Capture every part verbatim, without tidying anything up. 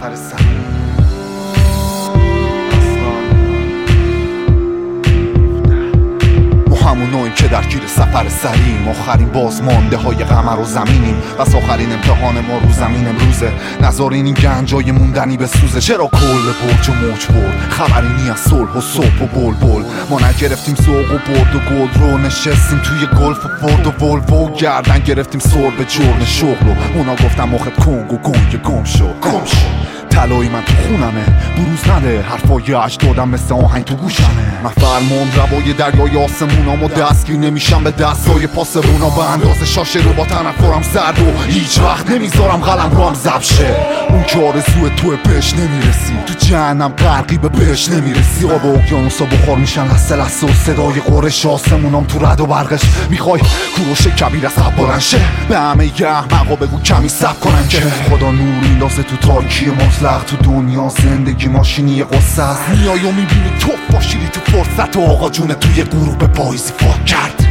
سفر سری همونایی که در گیر سفر سریم، آخرین بازمانده های قمر و زمینیم، بس آخرین امتحان ما رو زمین امروزه. نذارین این گنجای موندنی به سوزه. چرا کل برج و موج برد، خبری نی از صلح و صبح و بلبل. ما نگرفتیم سوق و برد و گلد رو، نشستیم توی گلف و فورد و ولوو. گردن گرفتیم سر به جرم شغل و اونا گفتم مخت کنگ و گنگ گم شو گم شو. طلایی من تو خونمه، بروز نده حرفای اجدادم مثل آهنگ تو گوشمه. من فرمان روای دریای آسمونام و دستگیر نمیشم به دستای پاسبونا. به اندازه شاشه رو با تنفرم زرد و هیچ وقت نمیذارم قلم رو هم زب شه. اون که آرزوی توی بهش نمیرسی، تو جهنم غرقی به بهش نمیرسی. آب اقیانوسا بخار میشن لحظه لحظه و صدای قرش آسمونام تو رد و برقش. میخوای کوروش کبیر از حب بلند شه، به همه یه احمقا بگو کمی صبر کنن که خدا نور ایندازه تو تاریکی مطلق. تو دنیا زندگی ماشینی قصه است، میای و میبینی تو باشیری تو فرصت و آقا جون توی غروب پاییزی فات کرد.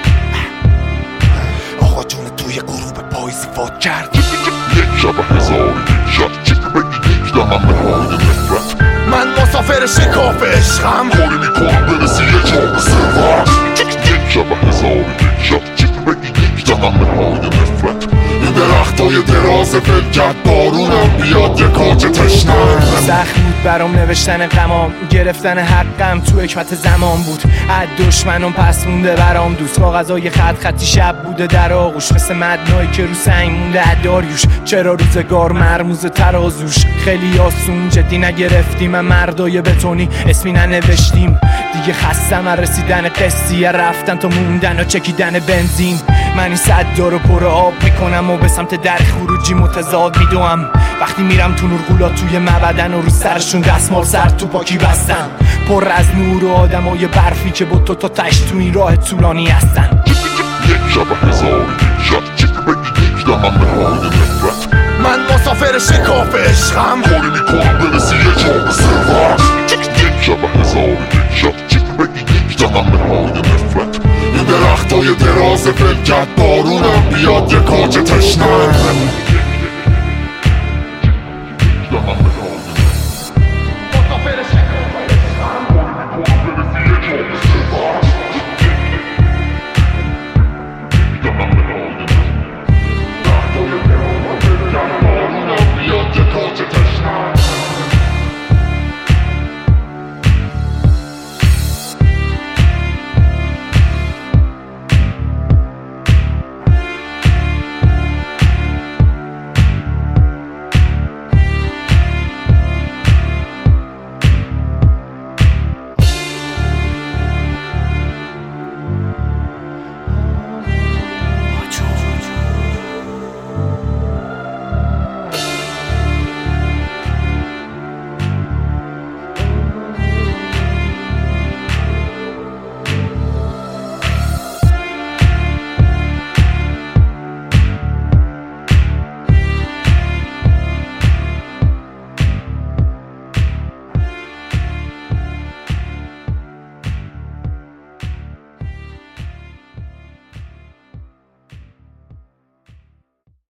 آقا جون توی غروب پاییزی فات کرد. یک شب هزار یک شب چیک بگی یک دمم های نفرت. من مسافر شکاف عشقم، کاری میکنم برسی یه جام ثروت. یک شب هزار یک شب چیک بگی یک دمم های نفرت. این درختای دراز فلکت بارونم بیاد یه کاج تشنه. سخت بود برام نوشتن غمام، گرفتن حقم تو حکمت زمان بود. از دشمنم پس مونده برام دوست، کاغذای خط خطی شب بوده در آغوش، مثل مدنایی که رو سنگ مونده داریوش. چرا روزگار مرموز ترازوش خیلی آسون جدی نگرفتیم. من مردای بتونی اسمی ننوشتیم دیگه، خستم از رسیدن قصیه رفتن تا موندن و چکیدن بنزین. من این صدا رو پر آب میکنم و به سمت در خروجی متضاد میدوم. وقتی میرم تو نورغولا توی معبدن و رو سرشون دستمال سر تو پاکی بستن، پر از نور و آدمای برفی که با تو تا تش تو این راه طولانی هستن. یک شب هزار یک شب چیک بگی یک دمم های نفرت. من مسافر شکاف عشقم، کاری میکنم برسی یه جام ثروت. یک شب هزار یک شب چیک بگی یک دمم های نفرت. این درختای دراز فلکت بارونم بیاد یه کاج تشنه.